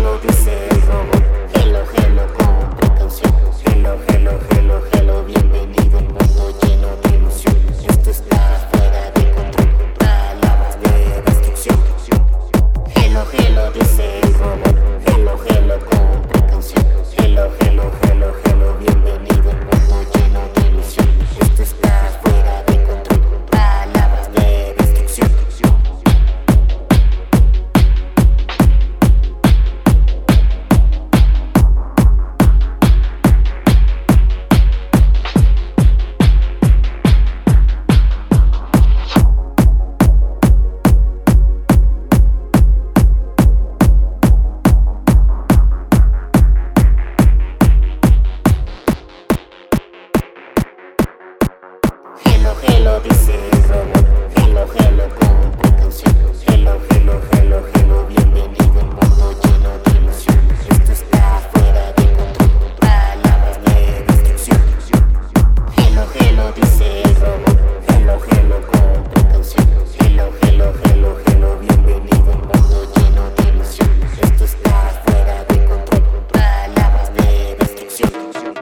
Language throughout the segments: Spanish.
hello, dice el robot. Hello, hello, con precaución. Hello, hello, hello, hello, bienvenido al mundo lleno de ilusión. Esto está fuera de control, palabras de destrucción. Hello, hello, dice el robot. Hello, hello, con precaución. Hello, hello, hello, hello, bienvenido al mundo lleno de ilusión. Esto está fuera de control, palabras de destrucción. Hello, hello, dice el robot. Hello, hello, con precaución. Hello, hello, hello, hello, bienvenido al mundo lleno de ilusión. Esto está fuera de control, palabras de destrucción. Hello, hello, dice el robot. Hello, hello, con precaución. Hello, hello, hello, hello, bienvenido al mundo lleno de ilusión. Esto está fuera de control, palabras de destrucción.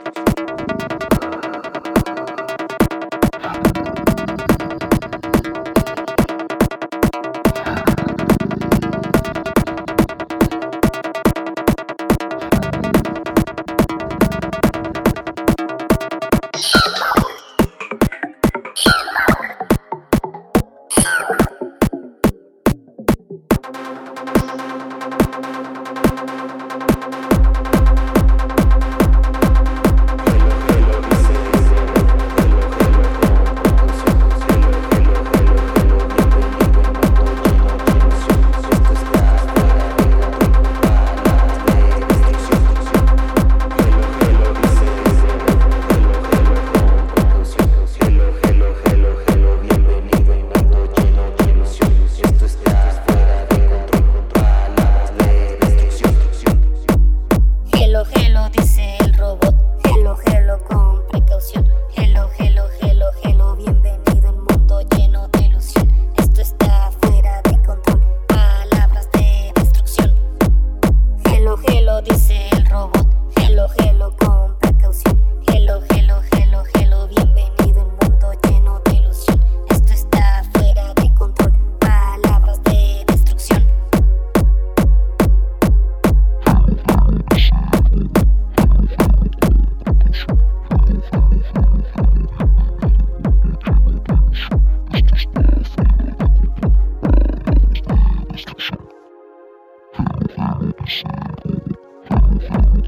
Hello, hello, dice el robot. Hello, hello, con precaución. Hello, hello, hello, hello, bienvenido al mundo lleno de ilusión. Esto está fuera de control, palabras de destrucción. Hello, hello, dice el robot. Hello, hello, con precaución. Hello, hello, hello, hello, bienvenido al mundo lleno de ilusión. Esto está fuera de control, palabras de destrucción. Destruction.